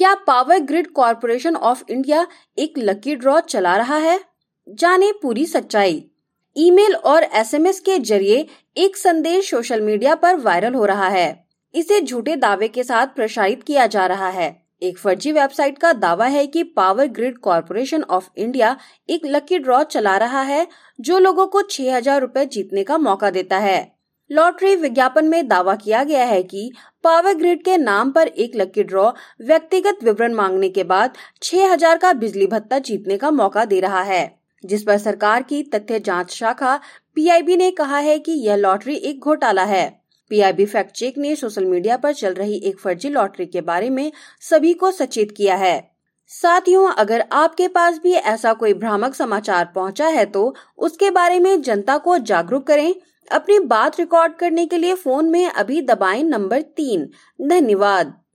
क्या power grid corporation of India एक lucky draw चला रहा है? जाने पूरी सच्चाई। ईमेल और एसएमएस के जरिए एक संदेश सोशल मीडिया पर वायरल हो रहा है। इसे झूठे दावे के साथ प्रसारित किया जा रहा है। एक फर्जी वेबसाइट का दावा है कि power grid corporation of India एक लकी ड्रॉ चला रहा है जो लोगों को 6,000 रुपए जीतने का मौका देता है। लॉटरी विज्ञापन में दावा किया गया है कि पावर ग्रिड के नाम पर एक लकी ड्रॉ व्यक्तिगत विवरण मांगने के बाद 6,000 का बिजली भत्ता जीतने का मौका दे रहा है, जिस पर सरकार की तथ्य जांच शाखा पीआईबी ने कहा है कि यह लॉटरी एक घोटाला है। पीआईबी फैक्ट चेक ने सोशल मीडिया पर चल रही एक फर्जी लॉटरी के बारे में सभी को सचेत किया है। साथियों, अगर आपके पास भी ऐसा कोई भ्रामक समाचार पहुंचा है तो उसके बारे में जनता को जागरूक करें। अपनी बात रिकॉर्ड करने के लिए फोन में अभी दबाएं नंबर 3। धन्यवाद।